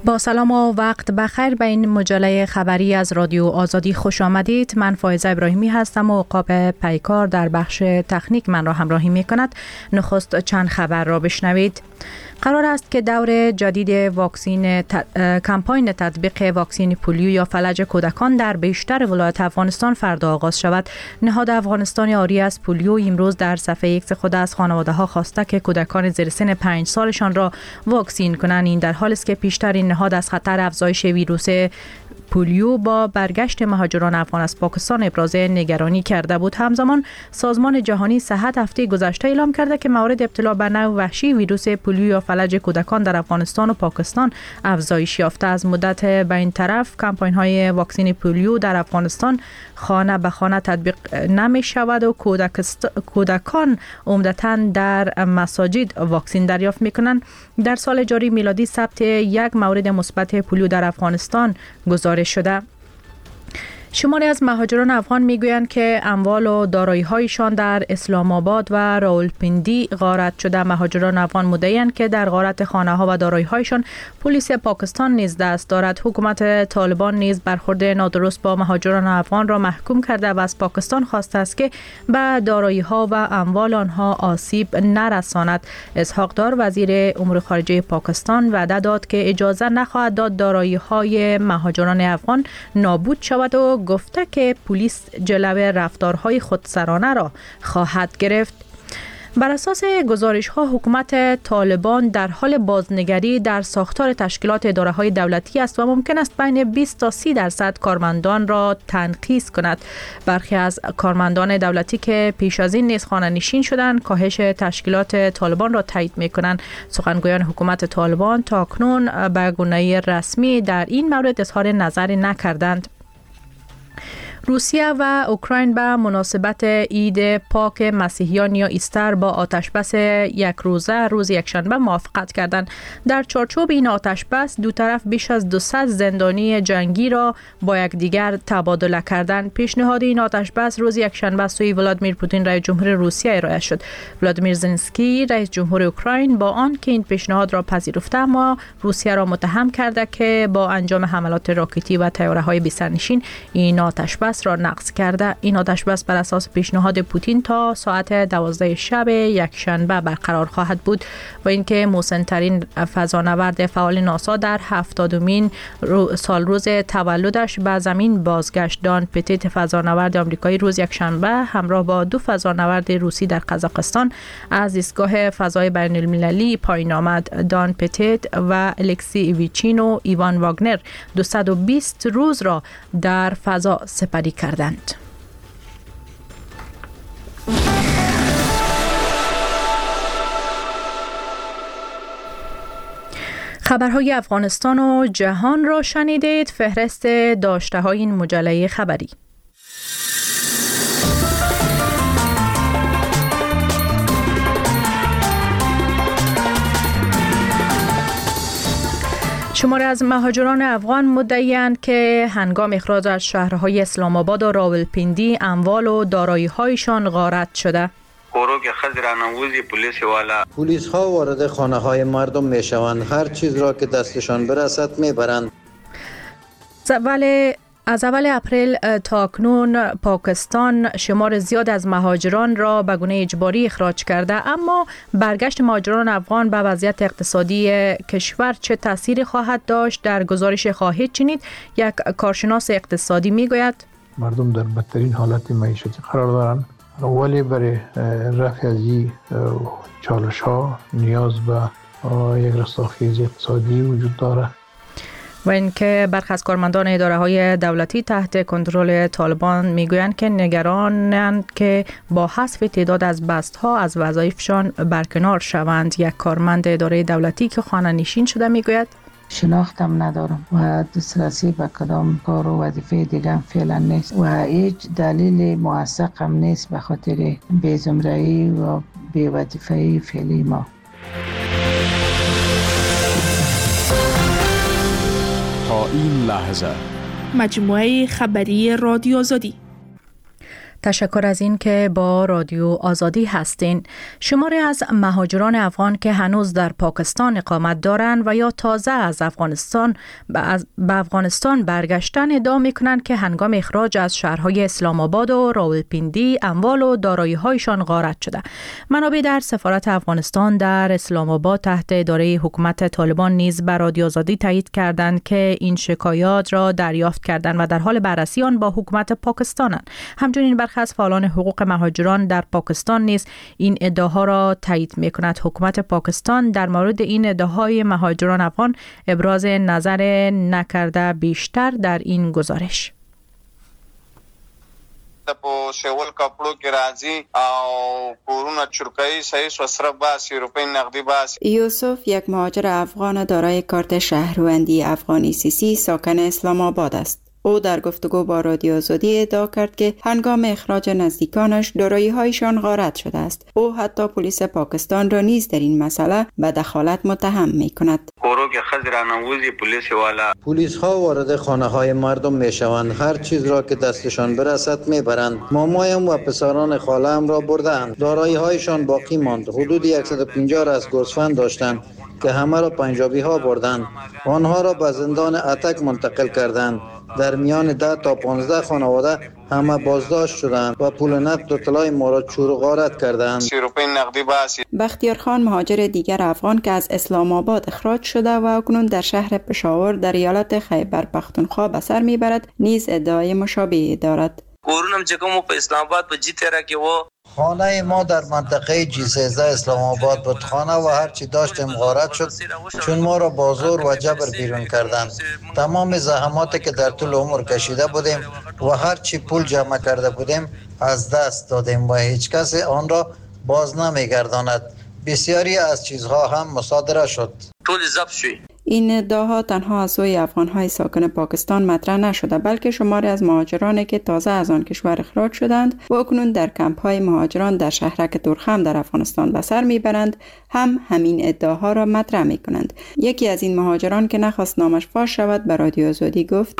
با سلام و وقت بخیر به این مجله خبری از رادیو آزادی خوش آمدید. من فائزه ابراهیمی هستم و عقاب پیکار در بخش تکنیک من را همراهی می کند. نخست چند خبر را بشنوید. قرار است که دور جدید کمپاین تطبیق واکسن پولیو یا فلج کودکان در بیشتر ولایات افغانستان فردا آغاز شود. نهاد افغانستان آری از پولیو امروز در صفحه ایکس خود از خانواده ها خواسته که کودکان زیر سن 5 سالشان را واکسین کنند. این در حالی است که پیشتر این نهاد از خطر افزایش ویروس پولیو با برگشت مهاجران افغان از پاکستان ابراز نگرانی کرده بود. همزمان سازمان جهانی صحت هفته گذشته اعلام کرده که موارد ابتلا به نوع وحشی ویروس پولیو یا فلج کودکان در افغانستان و پاکستان افزایش یافته. از مدت به این طرف کمپاین های واکسن پولیو در افغانستان خانه به خانه تطبیق نمی شود و کودکان عمدتاً در مساجد واکسن دریافت می کنند. در سال جاری میلادی ثبت یک مورد مثبت پولیو در افغانستان گزارش شده. شماری از مهاجران افغان میگویند که اموال و دارایی‌هایشان در اسلام آباد و راولپیندی غارت شده. مهاجران افغان مدعی‌اند که در غارت خانه‌ها و دارایی‌هایشان پلیس پاکستان نیز دست دارد. حکومت طالبان نیز برخورد نادرست با مهاجران افغان را محکوم کرده و از پاکستان خواسته است که به دارایی‌ها و اموال آنها آسیب نرساند. اسحاق دار وزیر امور خارجه پاکستان وعده داد که اجازه نخواهد داد دارایی‌های مهاجران افغان نابود شود و گفته که پلیس جلوه رفتارهای خودسرانه را خواهد گرفت. بر اساس گزارش‌ها حکومت طالبان در حال بازنگری در ساختار تشکیلات اداره‌های دولتی است و ممکن است بین 20 تا 30% کارمندان را تنقیص کند. برخی از کارمندان دولتی که پیش از این نیز خانه‌نشین شدند کاهش تشکیلات طالبان را تایید می‌کنند. سخنگویان حکومت طالبان تاکنون به گونه‌ای رسمی در این مورد اظهار نظری نکردند. روسیه و اوکراین به مناسبت عید پاک مسیحیان یا ایستر با آتشبس یک روزه روز یکشنبه موافقت کردند. در چارچوب این آتشبس دو طرف بیش از 200 زندانی جنگی را با یکدیگر تبادله کردند. پیشنهاد این آتشبس روز یکشنبه سوی ولادیمیر پوتین رئیس جمهور روسیه ارائه شد. ولادیمیر زلنسکی رئیس جمهور اوکراین با آن که این پیشنهاد را پذیرفته اما روسیه را متهم کرده که با انجام حملات راکتی و طیاره‌های بی‌سرنشین این آتشبس را نقض کرده. این آتشبس بر اساس پیشنهاد پوتین تا ساعت 12 شب یکشنبه برقرار خواهد بود و اینکه مسن‌ترین فضانورد فعال ناسا در 70مین سال روز تولدش به زمین بازگشت. دان پتیت فضانورد آمریکایی روز یکشنبه همراه با 2 فضانورد روسی در قزاقستان از ایستگاه فضای بین‌المللی پایین آمد. دان پتیت و الکسی ایویچین و ایوان واگنر 220 روز را در فضا سپری کردند. خبرهای افغانستان و جهان را شنیدید. فهرست داشته های این مجله خبری. شماری از مهاجران افغان مدعی‌اند که هنگام اخراج از شهرهای اسلام آباد و راولپیندی اموال و دارایی‌هایشان غارت شده. پلیس ها وارد خانه های مردم می شوند. هر چیز را که دستشان برسد می برند. از اول اپریل تا اکنون پاکستان شمار زیاد از مهاجران را به گونه اجباری اخراج کرده، اما برگشت مهاجران افغان به وضعیت اقتصادی کشور چه تأثیری خواهد داشت؟ در گزارش خواهید شنید. یک کارشناس اقتصادی میگوید مردم در بدترین حالت معیشتی قرار دارند، ولی برای رفع از این چالش ها نیاز به یک رستاخیزی اقتصادی وجود دارد و اینکه برخی از کارمندان اداره‌های دولتی تحت کنترل طالبان میگویند که نگرانند که با حذف تعداد از بست‌ها از وظایفشان برکنار شوند. یک کارمند اداره دولتی که خانه‌نشین شده میگوید شناختم ندارم و دسترسی به کدام کار و وظیفه دیگه فعلا نیست و هیچ دلیل موثقم نیست به خاطر بی‌زمره‌ای و بی‌وظیفه‌ای فعلی ما. تا این لحظه مجموعه خبری رادیو آزادی. تشکر از این که با رادیو آزادی هستین. شماری از مهاجران افغان که هنوز در پاکستان اقامت دارند و یا تازه از افغانستان به افغانستان برگشتن ادعا می‌کنند که هنگام اخراج از شهرهای اسلام آباد و راولپیندی اموال و دارایی‌هایشان غارت شده. منابع در سفارت افغانستان در اسلام آباد تحت اداره حکومت طالبان نیز به رادیو آزادی تایید کردند که این شکایات را دریافت کردند و در حال بررسی آن با حکومت پاکستانند. همچنین برخی از فعالان حقوق مهاجران در پاکستان نیز این ادعاها را تایید می‌کند. حکومت پاکستان در مورد این ادعاهای مهاجران افغان ابراز نظر نکرده. بیشتر در این گزارش. په شول کپړو کې راځي او کورونه چرکۍ صحیح وسره باسی روپی نقدی باسی. یوسف یک مهاجر افغان دارای کارت شهروندی افغانی CC ساکن اسلام آباد است. او در گفتگو با رادیو آزادی ادعا کرد که هنگام اخراج نزدیکانش دارایی‌هایشان غارت شده است. او حتی پلیس پاکستان را نیز در این مسئله به دخالت متهم می‌کند. پلیس ها وارد خانه های مردم می شوند، هر چیز را که دستشان برسد می برند. مامایم و پسران خاله‌ام را بردند. دارایی هایشان باقی ماند. حدود 150 از گوسفند داشتند که همه را پنجابی ها بردند. آنها را به زندان اتک منتقل کردند. در میان 10 تا 15 خانواده همه بازداشت شدند و پول نقد و طلای ما را چور و غارت کردند. بختیار خان مهاجر دیگر افغان که از اسلام آباد اخراج شده و اکنون در شهر پشاور در ایالت خیبر پختونخوا به سر میبرد نیز ادعای مشابهی دارد. خانه ما در منطقه G13 اسلام آباد بود. خانه و هر چی داشتیم غارت شد چون ما را با زور و جبر بیرون کردند. تمام زحماتی که در طول عمر کشیده بودیم و هر چی پول جمع کرده بودیم از دست دادیم و هیچ کس آن را باز نمیگرداند. بسیاری از چیزها هم مصادره شد. این ادعاها تنها از سوی افغان‌های ساکن پاکستان مطرح نشده بلکه شماری از مهاجرانی که تازه از آن کشور اخراج شدند و اکنون در کمپ‌های مهاجران در شهرک تورخم در افغانستان به سر میبرند هم همین ادعاها را مطرح میکنند. یکی از این مهاجران که نخواست نامش فاش شود به رادیو آزادی گفت: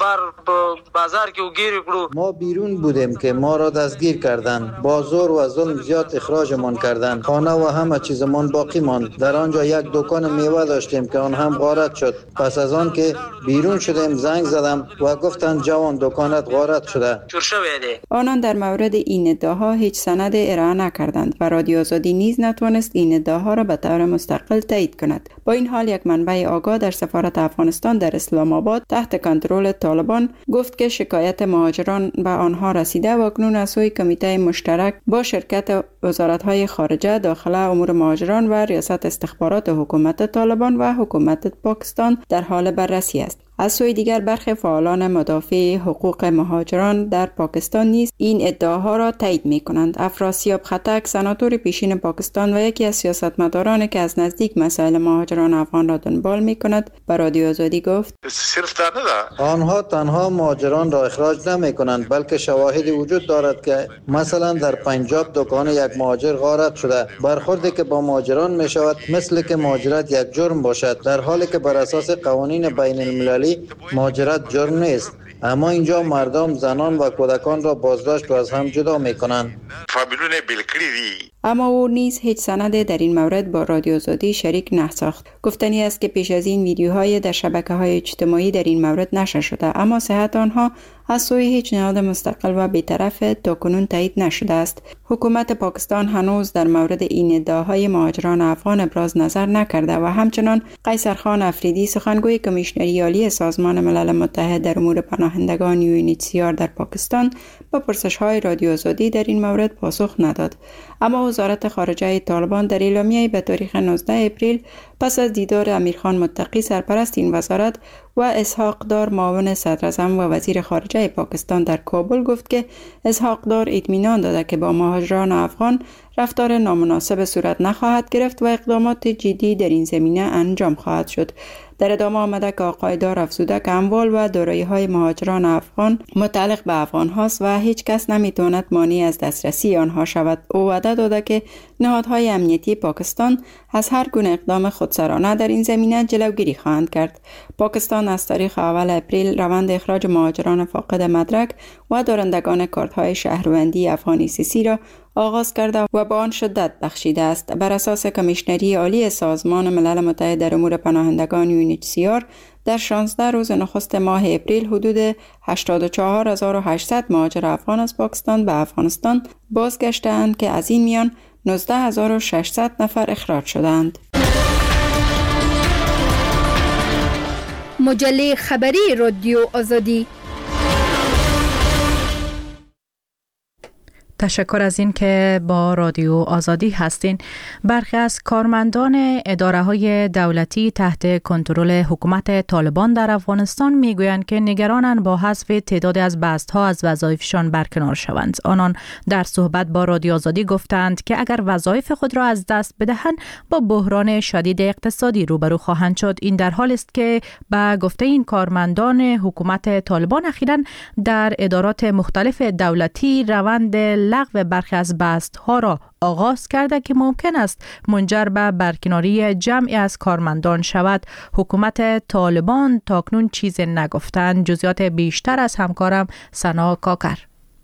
ما بیرون بودیم که ما را دستگیر کردند. با زور و ظلم زیاد اخراجمان کردند. خانه و همه چیزمان باقی ماند. در آنجا یک دکان میوه داشتیم که آن هم غارت شد. پس از آن که بیرون شدیم زنگ زدم و گفتند جوان دکانت غارت شده. آنان در مورد این ادعاها هیچ سند ارائه نکردند و رادیو آزادی نیز نتوانست این ادعاها را به طور مستقل تایید کند. با این حال یک منبع آگاه در سفارت افغانستان در اسلام آباد تحت کنترل طالبان گفت که شکایت مهاجران به آنها رسیده و اکنون از سوی کمیته مشترک با شرکت وزارت‌های خارجه، داخله، امور مهاجران و ریاست استخبارات حکومت طالبان و حکومت پاکستان در حال بررسی است. از سوی دیگر برخی فعالان مدافع حقوق مهاجران در پاکستان نیز این ادعاها را تایید می‌کنند. افراسیاب خطک، سناتور پیشین پاکستان و یکی از سیاستمدارانی که از نزدیک مسائل مهاجران افغان را دنبال می‌کند، به رادیو آزادی گفت: آنها تنها مهاجران را اخراج نمی‌کنند بلکه شواهدی وجود دارد که مثلا در پنجاب دکان یک مهاجر غارت شده. برخوردی که با مهاجران می‌شود مثل که مهاجرت یک جرم باشد، در حالی که بر اساس قوانین بین المللی مهاجرت جرم نیست. اما اینجا مردم، زنان و کودکان را بازداشت و از هم جدا می‌کنند. اما او نیز هیچ سند در این مورد با رادیو آزادی شریک نساخت. گفتنی است که پیش از این ویدیوهای در شبکه‌های اجتماعی در این مورد نشر شده اما صحت آنها از سوی هیچ نهاد مستقل و بی‌طرف تاکنون تایید نشده است. حکومت پاکستان هنوز در مورد این ادعاهای مهاجران افغان ابراز نظر نکرده و همچنان قیصر خان افریدی، سخنگوی کمیشنری عالی سازمان ملل متحد در امور پناهندگان UNHCR در پاکستان، با پرسش‌های رادیو آزادی در این مورد پاسخ نداد. اما وزارت خارجه طالبان در اعلامیه‌ای به تاریخ 19 اپریل پس از دیدار امیرخان متقی سرپرست این وزارت و اسحاق دار معاون صدراعظم و وزیر خارجه پاکستان در کابل گفت که اسحاق دار اطمینان داده که با مهاجران افغان رفتار نامناسب صورت نخواهد گرفت و اقدامات جدی در این زمینه انجام خواهد شد. در ادامه آمده که آقای دار افزوده که اموال و دارایی‌های مهاجران افغان متعلق به افغان هاست و هیچ کس نمیتواند مانع از دسترسی آنها شود. او وعده داده که نهادهای امنیتی پاکستان از هر گونه اقدام خودسرانه در این زمینه جلوگیری خواهند کرد. پاکستان از تاریخ اول اپریل روند اخراج مهاجران فاقد مدرک و دارندگان کارت‌های شهروندی افغانی CC را آغاز کرده و به آن شدت بخشیده است. بر اساس کمیشنری عالی سازمان ملل متحد در امور پناهندگان UNHCR در 16 روز نخست ماه اپریل حدود 84,800 مهاجر افغان از پاکستان به افغانستان بازگشتند که از این میان 19,600 نفر اخراج شدند. مجله خبری رادیو آزادی. تشکر از این که با رادیو آزادی هستین. برخی از کارمندان اداره‌های دولتی تحت کنترل حکومت طالبان در افغانستان میگویند که نگرانند با حذف تعدادی از بست‌ها از وظایفشان برکنار شوند. آنان در صحبت با رادیو آزادی گفتند که اگر وظایف خود را از دست بدهند با بحران شدید اقتصادی روبرو خواهند شد. این در حالی است که به گفته این کارمندان حکومت طالبان اخیراً در ادارات مختلف دولتی روند لغو برخی از بست‌ها را آغاز کرده که ممکن است منجر به برکناری جمعی از کارمندان شود. حکومت طالبان تاکنون چیزی نگفتند. جزئیات بیشتر از همکارم سنا کاکر.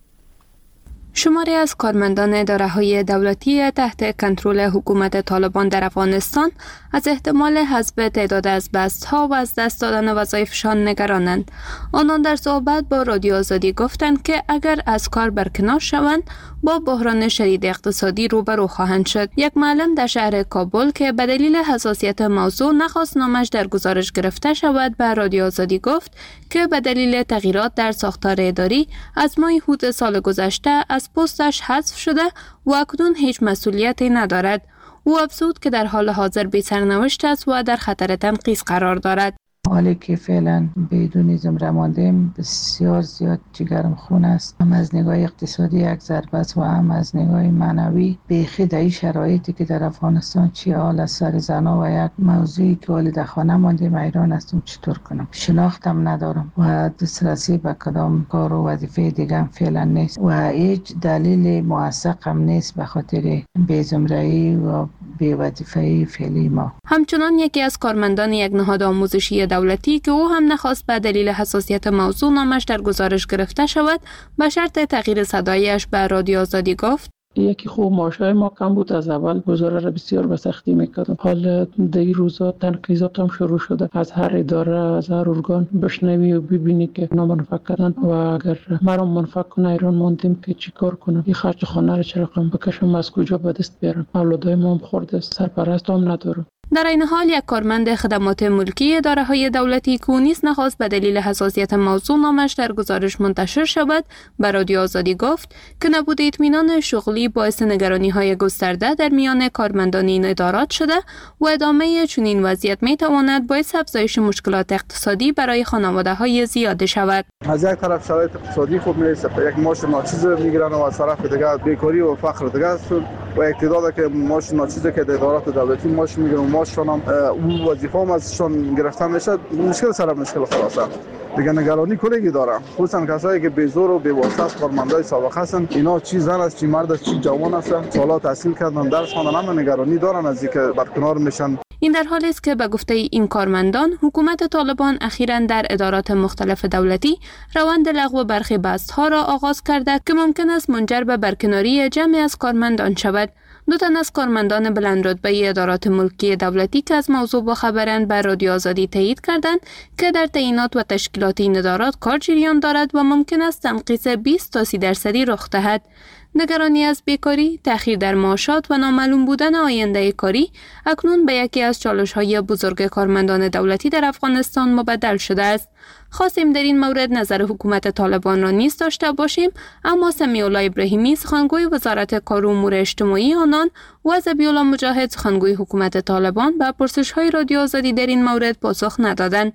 شماری از کارمندان اداره‌های دولتی تحت کنترل حکومت طالبان در افغانستان از احتمال حذف تعداد از بست‌ها و از دست دادن وظایفشان نگرانند. آنان در صحبت با رادیو آزادی گفتند که اگر از کار برکنار شوند با بحران شدید اقتصادی روبرو خواهند شد. یک معلم در شهر کابل که به دلیل حساسیت موضوع نخواست نامش در گزارش گرفته شود به رادیو آزادی گفت که به دلیل تغییرات در ساختار اداری از ماه هوت سال گذشته از پستش حذف شده و اکنون هیچ مسئولیتی ندارد. او افزود که در حال حاضر بی سرنوشت است و در خطر تنقیص قرار دارد. حالی که فعلا بدون زمره ماندیم بسیار زیاد جگرم خون است. هم از نگاه اقتصادی یک ضربه است و هم از نگاه معنوی. بیخی در این شرایطی که در افغانستان چی حال از سر زنا و یک موضوعی که حالی در خانه ماندیم حیران هستم چطور کنم. شناختم ندارم و دسترسی به کدام کار و وظیفه دیگه هم فعلا نیست و هیچ دلیل موثق هم نیست به خاطر بی‌زمره‌ای و بی‌وظیفه‌ای فعلی ما. همچنان یکی از کارمندان یک نهاد آموزشی دولتی که او هم نخواست به دلیل حساسیت موضوع نامش در گزارش گرفته شود به شرط تغییر صدایش به رادیو آزادی گفت یکی خوب معاشای ما کم بود. از اول گزاره را بسیار به سختی میکردم. حال در این روزا تنقیضات هم شروع شده. از هر اداره از هر ارگان بشنوی و ببینی که اینا منفعت کردن و اگر مرا منفعت کنه ایران موندیم که چی کار کنم. این خرج خانه را چه رقم بکشم، از کجا به دست بیارم. اولادای ما هم خورده، سرپرست هم ندارم. در این حال یک کارمند خدمات ملکی اداره‌های دولتی که نیز نخواست به دلیل حساسیت موضوع نامش در گزارش منتشر شود به رادیو آزادی گفت که نبود اطمینان شغلی باعث نگرانی‌های گسترده در میان کارمندان این ادارات شده و ادامه چنین وضعیت می‌تواند باعث افزایش مشکلات اقتصادی برای خانواده‌های زیاد شود. از یک طرف شرایط اقتصادی خوب نیست، یک معاش ناچیز میگیرن و از طرف دیگه بیکاری و فقر دیگه است و اقتدار که معاش ناچیز که در ادارات دولتی معاش میگیرن معاششون هم اون وظیفه هم ازشون گرفته میشه. مشکل سر مشکل خلاصه دیگه نگرانی کلیگی دارم، خصوصا کسایی که بیزور و بی‌واسطه کارمندای سابق هستن. اینا چی زن است، چی مرد است، چی جوان هستن، سالا تحصیل کردن، درس خواندن، هم نگرانی دارن از اینکه برکنار میشن. این در حالی است که به گفته این کارمندان حکومت طالبان اخیراً در ادارات مختلف دولتی روند لغو برخی بست‌ها را آغاز کرده که ممکن است منجر به برکناری جمعی از کارمندان شود. دو تن از کارمندان بلندرتبه ادارات ملکی دولتی که از موضوع باخبرند بر رادیو آزادی تایید کردند که در تعیینات و تشکیلات این ادارات کار جریان دارد و ممکن است تنقیص 20 تا 30% رخ دهد. نگرانی از بیکاری، تأخیر در معاشات و نامعلوم بودن آینده کاری اکنون به یکی از چالش‌های بزرگ کارمندان دولتی در افغانستان مبدل شده است. خواستیم در این مورد نظر حکومت طالبان را نیز داشته باشیم، اما سمیع الله ابراهیمی سخنگوی وزارت کار و امور اجتماعی آنان و ذبیح الله مجاهد سخنگوی حکومت طالبان به پرسش‌های رادیو آزادی در این مورد پاسخ ندادند.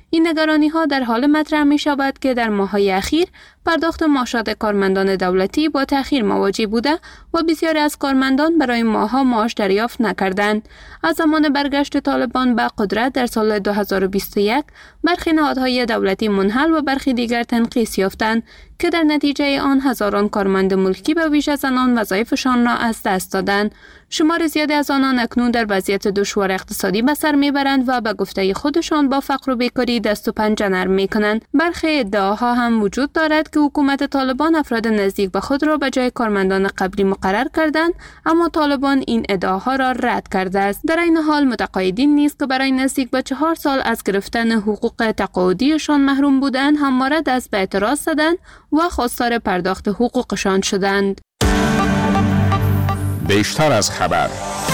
این نگرانی ها در حال مطرح می شود که در ماه‌های اخیر پرداخت معاشات کارمندان دولتی با تأخیر مواجه بوده و بسیاری از کارمندان برای ماه‌ها معاش دریافت نکردند. از زمان برگشت طالبان به قدرت در سال 2021 برخی نهادهای دولتی منحل و برخی دیگر تنقیص یافتند که در نتیجه آن هزاران کارمند ملکی به ویژه زنان وظایفشان را از دست دادند. شمار زیادی از آنان اکنون در وضعیت دشوار اقتصادی به سر میبرند و به گفته خودشان با فقر و بیکاری دست و پنجه نرم میکنند. برخی ادعاها هم وجود دارد که حکومت طالبان افراد نزدیک به خود را به جای کارمندان قبلی مقرر کردند، اما طالبان این ادعاها را رد کرده است. در این حال متقاعدین نیز که برای نزدیک به 4 سال از گرفتن حقوق تقاعدیشان محروم بودند همواره دست به اعتراض زدند و خواستار پرداخت حقوقشان شدند. بیشتر از خبر.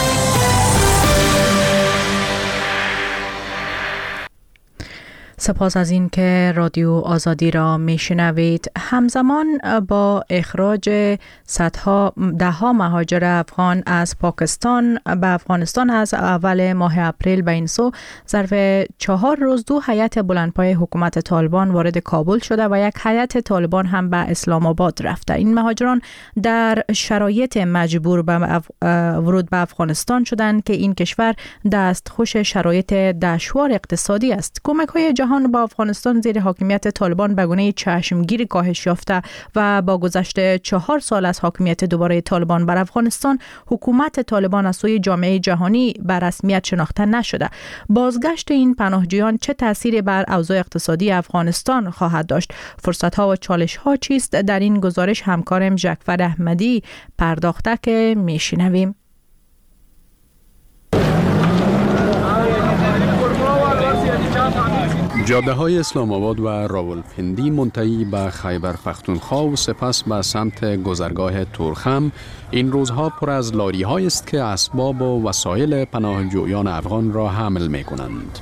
سپاس از این که رادیو آزادی را میشنوید. همزمان با اخراج دهها مهاجر افغان از پاکستان به افغانستان از اول ماه اپریل به این سو ظرف 4 روز 2 هیئت بلندپایه حکومت طالبان وارد کابل شده و یک هیئت طالبان هم به اسلام آباد رفته. این مهاجران در شرایط مجبور به ورود به افغانستان شدند که این کشور دستخوش شرایط دشوار اقتصادی است. کمک‌های جهان با افغانستان زیر حاکمیت طالبان به گونه چشمگیر کاهش یافته و با گذشت 4 سال از حاکمیت دوباره طالبان بر افغانستان حکومت طالبان از سوی جامعه جهانی به رسمیت شناخته نشده. بازگشت این پناهجویان چه تأثیری بر اوضاع اقتصادی افغانستان خواهد داشت؟ فرصت‌ها و چالش‌ها چیست؟ در این گزارش همکارم جعفر احمدی پرداخته که میشنویم. جاده‌های اسلام آباد و راولپندی منتهی به خیبر پختونخوا و سپس به سمت گذرگاه تورخم این روزها پر از لاری‌هایی است که اسباب و وسایل پناهجویان افغان را حمل می‌کنند.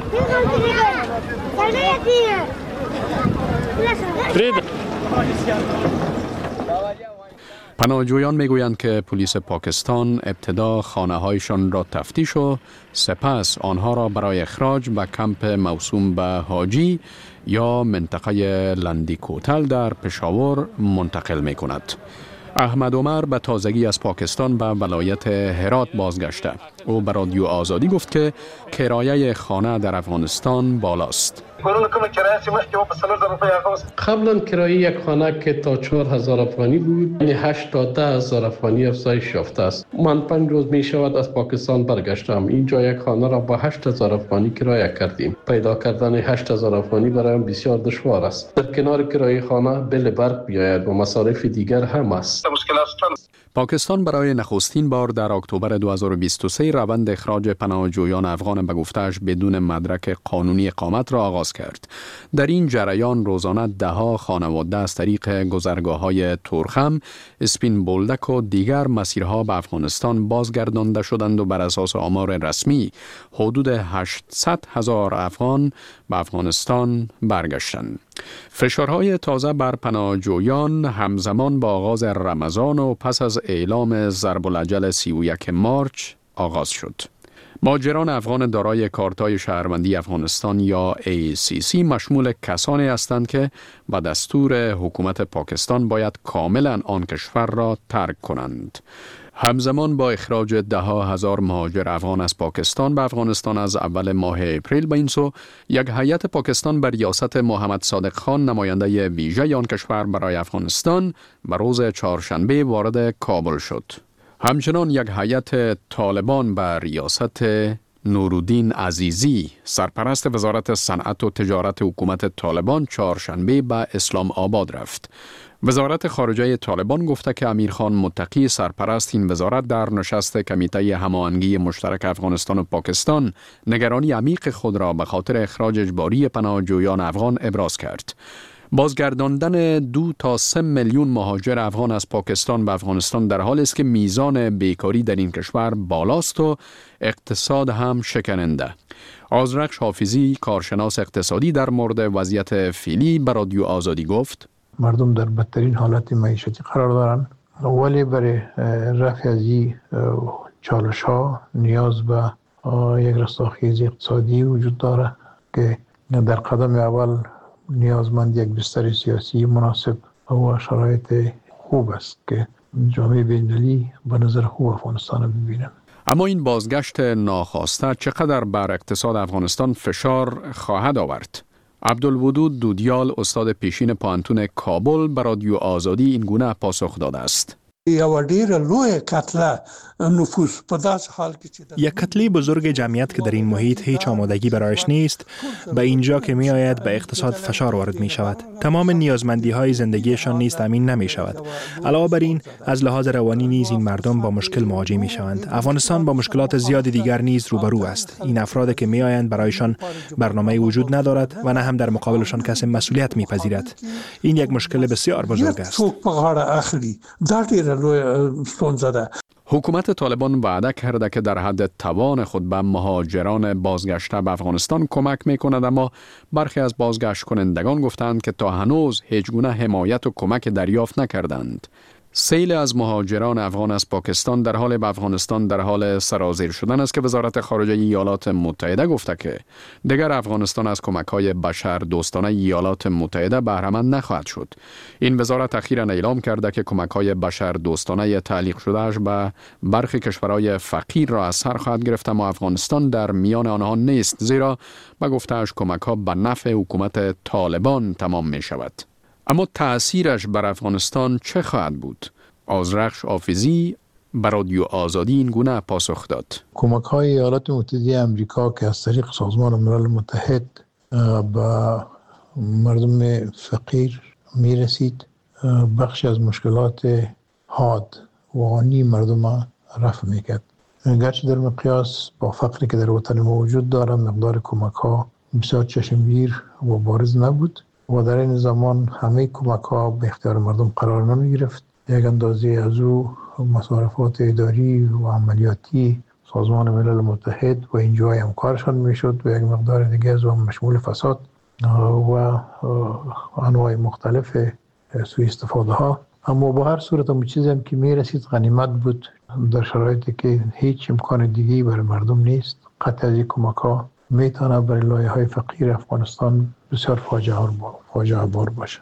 پناهجویان میگویند که پلیس پاکستان ابتدا خانه‌هایشان را تفتیش و سپس آنها را برای اخراج به کمپ موسوم به حاجی یا منطقه لندی کوتل در پشاور منتقل می‌کند. احمد عمر به تازگی از پاکستان به ولایت هرات بازگشته. او به رادیو آزادی گفت که کرایه خانه در افغانستان بالاست. قبلا کرایه یک خانه که تا 4000 افغانی بود، یعنی 8 تا 10000 افغانی افزایش یافته است. من 5 روز می شود از پاکستان برگشتم. اینجا یک خانه را با 8000 افغانی کرایه کردیم. پیدا کردن 8000 افغانی برایم بسیار دشوار است. در کنار کرایه خانه بل برق بیاید و مصارف دیگر هم است. پاکستان برای نخستین بار در اکتبر 2023 روند اخراج پناهجویان افغان به گفته‌اش بدون مدرک قانونی اقامت را آغاز کرد. در این جریان روزانه ده‌ها خانواده از طریق گذرگاه‌های تورخم، اسپین بولدک و دیگر مسیرها به افغانستان بازگردانده شدند و بر اساس آمار رسمی حدود 800,000 افغان به افغانستان برگشتند. فشارهای تازه بر پناهجویان همزمان با آغاز رمضان و پس از اعلام ضرب الاجل 31 مارچ آغاز شد. مهاجران افغان دارای کارتای شهروندی افغانستان یا ACC مشمول کسانی هستند که با دستور حکومت پاکستان باید کاملا آن کشور را ترک کنند. همزمان با اخراج 10,000 مهاجر افغان از پاکستان به افغانستان از اول ماه اپریل به این سو، یک هیئت پاکستان بر ریاست محمد صادق خان نماینده ویژه آن کشور برای افغانستان به روز چهارشنبه وارد کابل شد. همچنان یک هیئت طالبان بر ریاست نورالدین عزیزی سرپرست وزارت صنعت و تجارت حکومت طالبان چهارشنبه به اسلام آباد رفت. وزارت خارجه طالبان گفته که امیرخان متقی سرپرست این وزارت در نشست کمیته هماهنگی مشترک افغانستان و پاکستان نگرانی عمیق خود را به خاطر اخراج اجباری پناهجویان افغان ابراز کرد. بازگرداندن 2 تا 3 میلیون مهاجر افغان از پاکستان به افغانستان در حالی است که میزان بیکاری در این کشور بالاست و اقتصاد هم شکننده. آذرخش حافظی کارشناس اقتصادی در مورد وضعیت فعلی به رادیو آزادی گفت: مردم در بدترین حالت معیشتی قرار دارند، ولی برای رفع از این چالش ها نیاز به یک رستاخیز اقتصادی وجود داره که در قدم اول نیازمند یک بستر سیاسی مناسب و شرایط خوب است که جامعه بین‌المللی به نظر خوب افغانستان ببینند. اما این بازگشت ناخواسته چقدر بر اقتصاد افغانستان فشار خواهد آورد؟ عبدالودود دودیال استاد پیشین پوهنتون کابل به رادیو آزادی این گونه پاسخ داده است. یک کتله بزرگ جمعیت که در این محیط هیچ آمادگی برایش نیست، به اینجا که می آید به اقتصاد فشار وارد می شود. تمام نیازمندی های زندگیشان نیز تامین نمی شود. علاوه بر این از لحاظ روانی نیز این مردم با مشکل مواجه می شوند. افغانستان با مشکلات زیاد دیگر نیز روبرو است. این افراد که می آیند برایشان برنامه وجود ندارد و نه هم در مقابلشان کسی مسئولیت می پذیرد. این یک مشکل بسیار بزرگ است. حکومت طالبان وعده کرده که در حد توان خود به مهاجران بازگشته به افغانستان کمک میکند، اما برخی از بازگشت کنندگان گفتند که تا هنوز هیچ گونه حمایت و کمک دریافت نکردند. سیل از مهاجران افغان از پاکستان در حال به افغانستان در حال سرازیر شدن است که وزارت خارجه ایالات متحده گفته که دیگر افغانستان از کمک‌های بشر دوستانه ایالات متحده بهره‌مند نخواهد شد. این وزارت اخیراً اعلام کرده که کمک‌های بشر دوستانه تعلیق شدهش به برخی کشورهای فقیر را از سر خواهد گرفت، اما افغانستان در میان آنها نیست، زیرا به گفته‌اش کمک‌ها به نفع حکومت طالبان تمام می‌شود. اما تأثیرش بر افغانستان چه خواهد بود؟ آذرخش حافظی بر رادیو آزادی این گونه پاسخ داد. کمک‌های ایالات متحده آمریکا که از طریق سازمان ملل متحد به مردم فقیر میرسید، بخشی از مشکلات حاد و آنی مردم رفع میکرد. گرچه در مقیاس با فقری که در وطن ما وجود داره مقدار کمک‌ها بسیار چشمگیر و بارز نبود و در این زمان همه کمک‌ها به اختیار مردم قرار نمی گرفت. یک اندازه از او مصارفات اداری و عملیاتی سازمان ملل متحد و اینجای همکارشان می شد و یک مقدار دیگه از اون مشمول فساد و انواع مختلف سوء استفاده ها. اما با هر صورت هم چیزی هم که می رسید غنیمت بود در شرایطی که هیچ امکان دیگه‌ای برای مردم نیست. قطع از این کمک‌ها میتونه برای لایه‌های فقیر افغانستان بسیار فاجعه بار باشه.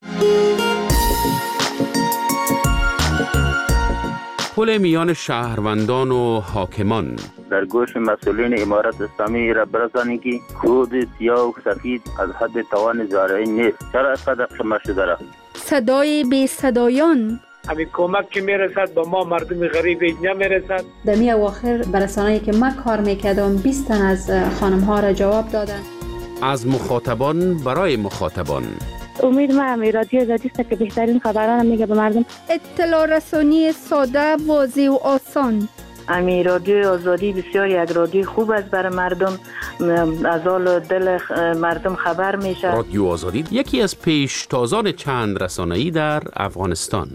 پل میان شهروندان و حاکمان در گوش مسئولین امارت اسلامی را برسانید که کود سیاه و سفید از حد توان زارعی نیست. چرا اینقدر شما شده؟ صدای بی صدایان همین کمک که میرسد با ما مردم غریب نمیرسد. دمی اواخر برسانه‌ای که من کار میکردم 20 تن از خانم ها را جواب دادن. از مخاطبان برای مخاطبان. امید ما همی رادیو آزادی است که بهترین خبران میگه به مردم. اطلاع رسانی ساده، واضح و آسان. امی رادیو آزادی بسیار یک رادیو خوب است برای مردم، از حال دل مردم خبر میشه. رادیو آزادی یکی از پیشتازان چند رسانه‌ای در افغانستان.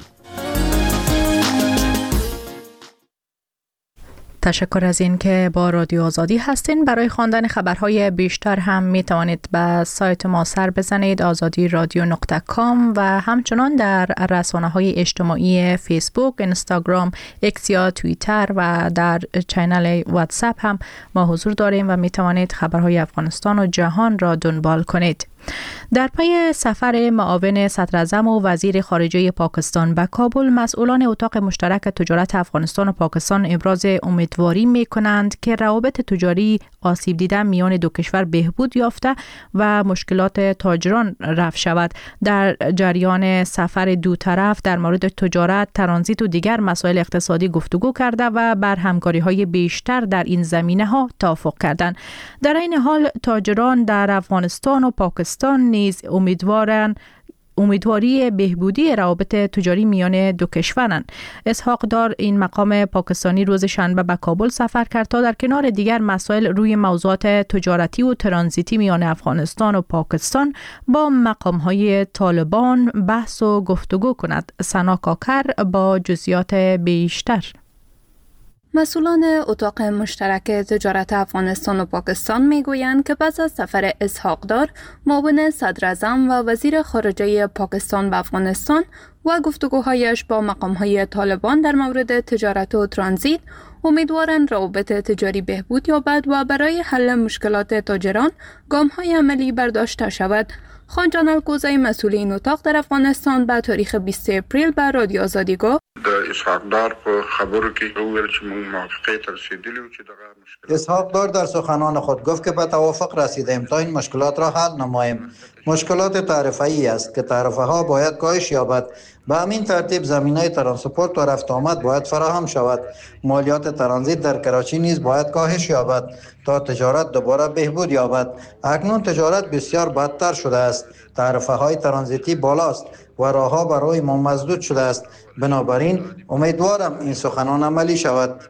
تشکر از این که با رادیو آزادی هستین. برای خواندن خبرهای بیشتر هم می توانید به سایت ما سر بزنید azadi.radio.com و همچنان در رسانه‌های اجتماعی فیسبوک، اینستاگرام، اکس یا توییتر و در چینل واتساپ هم ما حضور داریم و می توانید خبرهای افغانستان و جهان را دنبال کنید. در پی سفر معاون صدراعظم و وزیر خارجه پاکستان به کابل، مسئولان اتاق مشترک تجارت افغانستان و پاکستان ابراز امیدواری می کنند که روابط تجاری آسیب دیده میان دو کشور بهبود یافته و مشکلات تاجران رفع شود. در جریان سفر دو طرف در مورد تجارت، ترانزیت و دیگر مسائل اقتصادی گفتگو کرده و بر همکاری‌های بیشتر در این زمینه‌ها توافق کردند. در این حال تاجران در افغانستان و پاکستان نیز امیدواری بهبودی روابط تجاری میان دو کشورند. اسحاق دار، این مقام پاکستانی، روز شنبه به کابل سفر کرد تا در کنار دیگر مسائل روی موضوعات تجارتی و ترانزیتی میان افغانستان و پاکستان با مقام‌های طالبان بحث و گفتگو کند. سنا کاکر با جزئیات بیشتر. مسئولان اتاق مشترک تجارت افغانستان و پاکستان میگویند که پس از سفر اسحاق دار معاون صدر اعظم و وزیر خارجه پاکستان به افغانستان و گفتگوهایش با مقامهای طالبان در مورد تجارت و ترانزیت، امیدوارند روابط تجاری بهبود یابد و برای حل مشکلات تاجران گام‌های عملی برداشته شود. خان جان الکوزی مسئول این اتاق در افغانستان به تاریخ 20 اپریل به رادیو آزادی گفت: اسحاق دار په خبرو کې وویل چې موږ موافقه ته رسیدلی و چې دغه مشکل. اسحاق دار در سخنان خود گفت که به توافق رسیدیم تا این مشکلات را حل نماییم. مشکلات تعرفه‌ای است که تعرفه ها باید کاهش یابد. به همین ترتیب زمینه ترانسپورت و رفت آمد باید فراهم شود. مالیات ترانزیت در کراچی نیز باید کاهش یابد تا تجارت دوباره بهبود یابد. اکنون تجارت بسیار بدتر شده است. تعرفه های ترانزیتی بالاست و راهها برای ما مسدود شده است. بنابراین امیدوارم این سخنان عملی شود.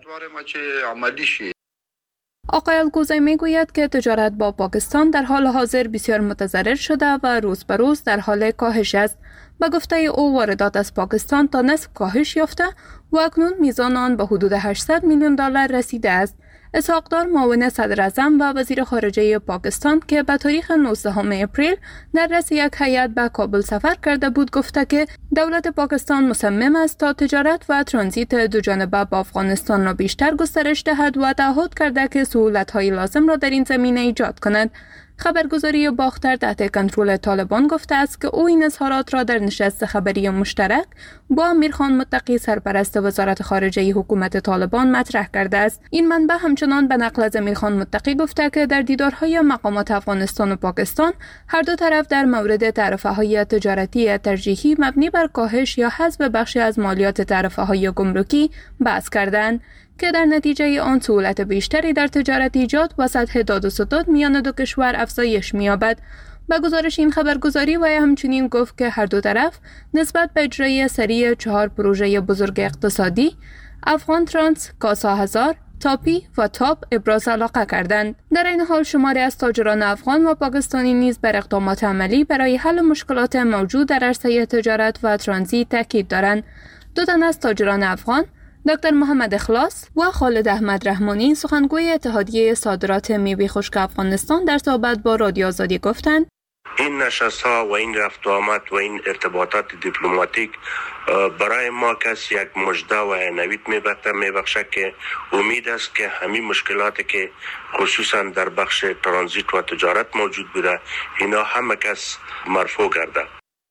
آقای الکوزی میگوید که تجارت با پاکستان در حال حاضر بسیار متضرر شده و روز به روز در حال کاهش است. به گفته او واردات از پاکستان تا نصف کاهش یافته و اکنون میزان آن به حدود 800 میلیون دلار رسیده است. اسحاق دار معاون صدر اعظم و وزیر خارجه پاکستان که به تاریخ 19 اپریل در رأس یک هیئت به کابل سفر کرده بود گفته که دولت پاکستان مصمم است تا تجارت و ترانزیت دوجانبه با افغانستان را بیشتر گسترش دهد و تعهد کرده که سهولت‌های لازم را در این زمینه ایجاد کند. خبرگزاری باختر تحت کنترل طالبان گفته است که او این اظهارات را در نشست خبری مشترک با امیرخان متقی سرپرست وزارت خارجه حکومت طالبان مطرح کرده است. این منبع همچنان به نقل از امیرخان متقی گفته که در دیدارهای مقامات افغانستان و پاکستان هر دو طرف در مورد تعرفه‌های تجارتی ترجیحی مبنی بر کاهش یا حذف بخشی از مالیات تعرفه‌های گمرکی بحث کردند که در نتیجه آن سهولت بیشتری در تجارت ایجاد و سطح داد و ستد میان دو کشور افزایش می‌یابد. به گزارش این خبرگزاری وی همچنین گفت که هر دو طرف نسبت به اجرای سری 4 پروژه بزرگ اقتصادی افغان ترانس، کاسا هزار، تاپی و تاپ ابراز علاقه کردند. در این حال شماری از تاجران افغان و پاکستانی نیز بر اقدامات عملی برای حل مشکلات موجود در عرصه تجارت و ترانزیت تاکید دارند. دو تن از تاجران افغان، دکتر محمد اخلاص و خالد احمد رحمانی سخنگوی اتحادیه صادرات میوه خشک افغانستان در صحبت با رادیو آزادی گفتند: این نشست‌ها و این رفت و آمد و این ارتباطات دیپلماتیک برای ما کس یک مژده و نوید میبخشه که امید است که همین مشکلاتی که خصوصا در بخش ترانزیت و تجارت موجود بوده اینا همه کس مرفوع گرده.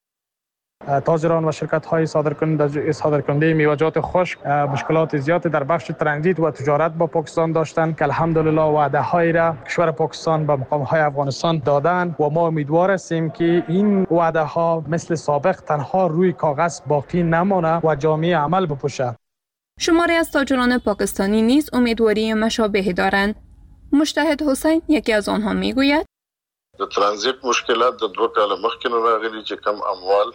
تاجران و شرکت‌های صادرکننده میوه‌جات خشک مشکلات زیادی در بخش ترانزیت و تجارت با پاکستان داشتند که الحمدلله وعده‌هایی را کشور پاکستان به مقام‌های افغانستان دادند و ما امیدوار هستیم که این وعده‌ها مثل سابق تنها روی کاغذ باقی نمانه و جامعه عمل بپوشه. شماری از تاجران پاکستانی نیز امیدواری مشابهی دارند. مجتهد حسین یکی از آنها میگوید: د ترانزیت مشکلات د 2 کال مخکې راغلي چې کم اموال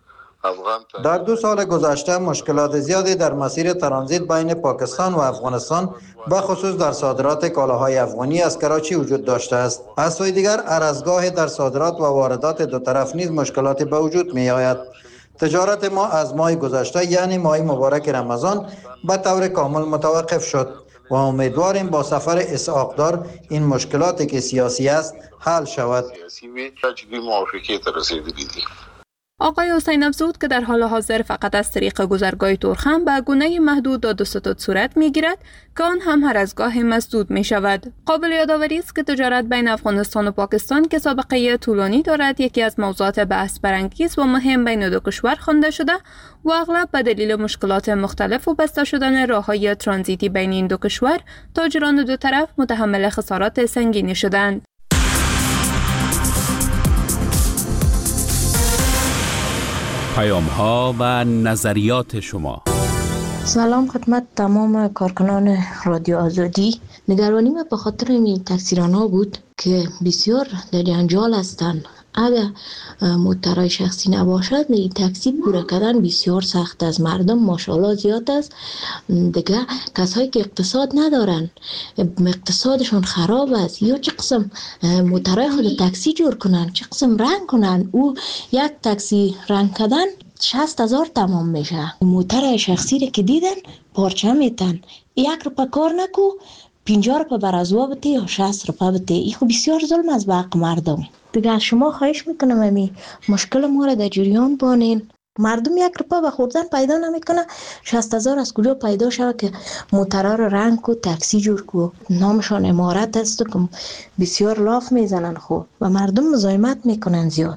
در 2 سال گذشته مشکلات زیادی در مسیر ترانزیت بین پاکستان و افغانستان به خصوص در صادرات کالاهای افغانی از کراچی وجود داشته است. از سوی دیگر ارزگاه در صادرات و واردات دو طرف نیز مشکلاتی به وجود می آید. تجارت ما از ماه گذشته یعنی ماه مبارک رمضان به طور کامل متوقف شد و امیدواریم با سفر اسحاق دار این مشکلاتی که سیاسی است حل شود. آقای حسین افزود که در حال حاضر فقط از طریق گذرگاه تورخم به گونه محدود داد و ستد صورت می‌گیرد که آن هم هر از گاه مسدود می شود. قابل یادآوری است که تجارت بین افغانستان و پاکستان که سابقه طولانی دارد یکی از موضوعات بحث برانگیز و مهم بین دو کشور خوانده شده و اغلب به دلیل مشکلات مختلف و بسته شدن راه‌های ترانزیتی بین این دو کشور تاجران دو طرف متحمل خسارات سنگینی شدند. پیام‌ها و نظریات شما. سلام خدمت تمام کارکنان رادیو آزادی. نگرانی ما به خاطر این تکثیران‌ها بود که بسیار در جنجال هستند. اگر موترهای شخصی نباشد این تاکسی پوره کردن بسیار سخت است. مردم ماشاءالله زیاد است. دیگه کسایی که اقتصاد ندارن اقتصادشون خراب است یا چه قسم موترهای خود تاکسی جور کنن چه قسم رنگ کنن او یک تاکسی رنگ کردن 60,000 تمام میشه. موتر شخصی رو که دیدن پارچه میتن، 1 روپا کار نکو 50 روپا برازوا بده یا 60 روپا بده. این خب بسیار ظلم از حق مردم. دیگه از شما خواهش میکنم امی مشکل ما را در جریان بانین. مردم 1 روپا به خوردن پیدا نمیکنه، 60,000 از کجا پیدا شود که موترها رو رنگ کو تاکسی جور کو؟ نامشان امارت است که بسیار لاف میزنن خو و مردم مزاحمت میکنن زیاد.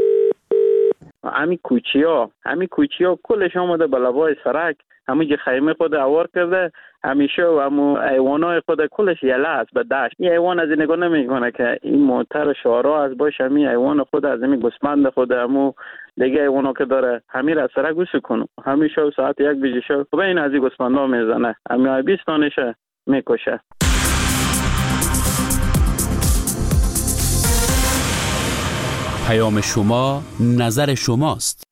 همین کوچی ها کلش آمده به لبای سرک، همین خیمه خود اوار کرده، همیشه و همو ایوانای خود کلش یله است به دشت. این ایوان از این نگاه نمیکنه که این موتر شارا از باشه، همین ایوان خود از همین گوسفند خود همو دیگه ایوانا که داره همین را سرک گوسو کنه، همیشه ساعت 1 بجه شو خب این از این گوسفندا میزنه، همین 20 تانشه میکشه. پیام شما نظر شماست.